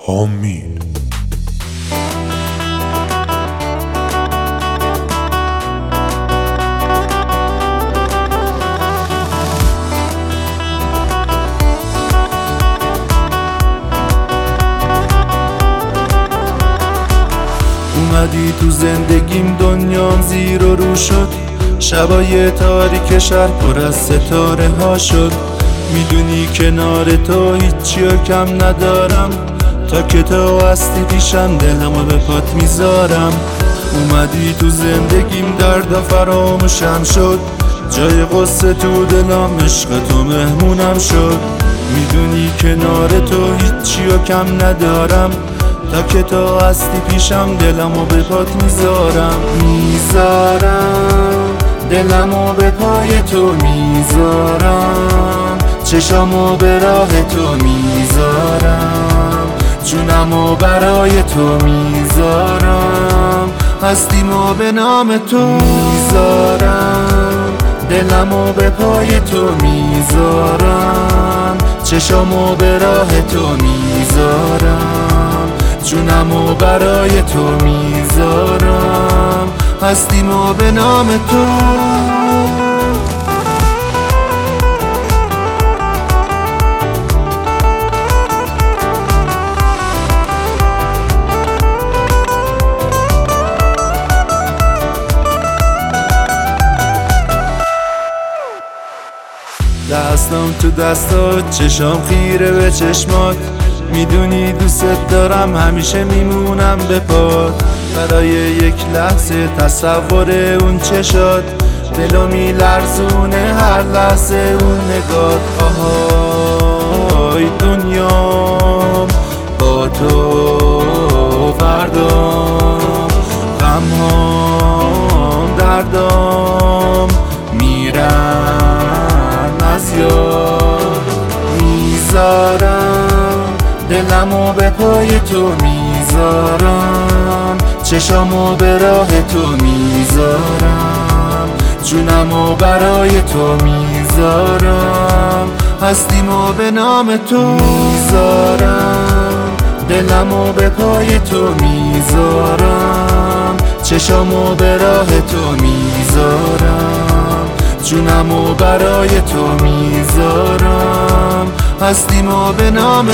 حامین. اومدی تو زندگیم، دنیام زیر و رو شد. شبای تاریک شهر پر از ستاره ها شد. میدونی کنار تو هیچی و کم ندارم، تا که تو هستی پیشم دلمو به پات میذارم. اومدی تو زندگیم، دردا فراموشم شد. جای قصه تو دلم، عشق تو مهمونم شد. میدونی کنار تو هیچی و کم ندارم، تا که تو هستی پیشم دلمو به پات میذارم. دلمو به پای تو میذارم، چشامو به راه تو میذارم، جونمو برای تو میذارم، هستیمو به نام تو میذارم. دلمو به پای تو میذارم، چشامو به راه تو میذارم، جونمو برای تو میذارم، هستیمو به نام تو. دستم تو دستات، چشام خیره به چشمات. میدونی دوست دارم، همیشه میمونم به پات. برای یک لحظه تصور اون چشات، دلو میلرزونه هر لحظه اون نگات. آهای دنیام با تو، فردام غمهام دردام میرن از یاد. میذارم دلمو به پای تو میذارم، چشامو به راه تو میذارم، جونمو برای تو میذارم، هستیمو به نام تو میذارم. دلمو به پای تو میذارم، چشامو به راه تو میذارم، جونمو برای تو میذارم، هستیمو به نام